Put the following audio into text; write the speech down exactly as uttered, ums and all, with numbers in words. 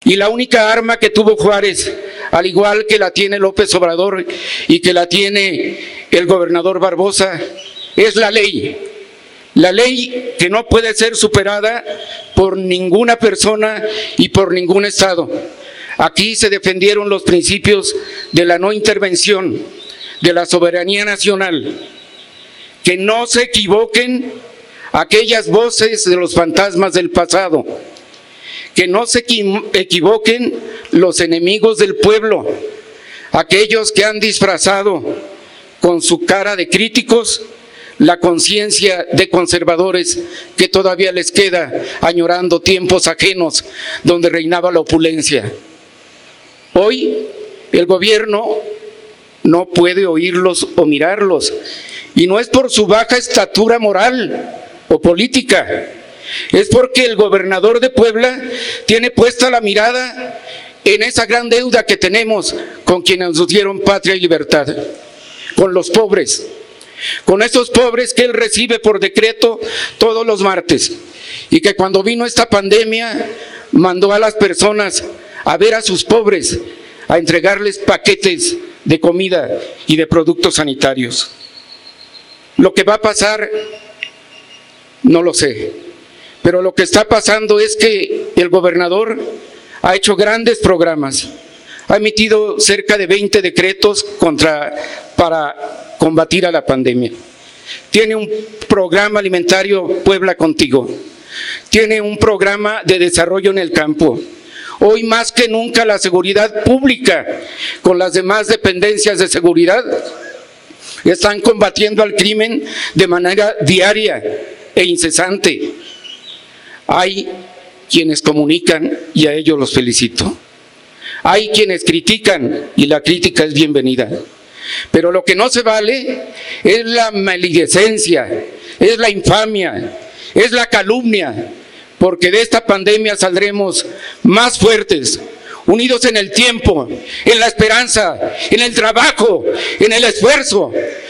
Y la única arma que tuvo Juárez, al igual que la tiene López Obrador y que la tiene el gobernador Barbosa, es la ley. La ley que no puede ser superada por ninguna persona y por ningún Estado. Aquí se defendieron los principios de la no intervención, de la soberanía nacional. Que no se equivoquen aquellas voces de los fantasmas del pasado. Que no se equivoquen los enemigos del pueblo, aquellos que han disfrazado con su cara de críticos la conciencia de conservadores que todavía les queda añorando tiempos ajenos donde reinaba la opulencia. Hoy el gobierno no puede oírlos o mirarlos, y no es por su baja estatura moral o política, es porque el gobernador de Puebla tiene puesta la mirada en esa gran deuda que tenemos con quienes nos dieron patria y libertad, con los pobres, con esos pobres que él recibe por decreto todos los martes, y que cuando vino esta pandemia mandó a las personas a ver a sus pobres, a entregarles paquetes de comida y de productos sanitarios. Lo que va a pasar, no lo sé. Pero lo que está pasando es que el gobernador ha hecho grandes programas, ha emitido cerca de veinte decretos contra, para combatir a la pandemia. Tiene un programa alimentario Puebla Contigo, tiene un programa de desarrollo en el campo. Hoy más que nunca la seguridad pública con las demás dependencias de seguridad están combatiendo al crimen de manera diaria e incesante. Hay quienes comunican y a ellos los felicito. Hay quienes critican y la crítica es bienvenida. Pero lo que no se vale es la maledicencia, es la infamia, es la calumnia, porque de esta pandemia saldremos más fuertes, unidos en el tiempo, en la esperanza, en el trabajo, en el esfuerzo.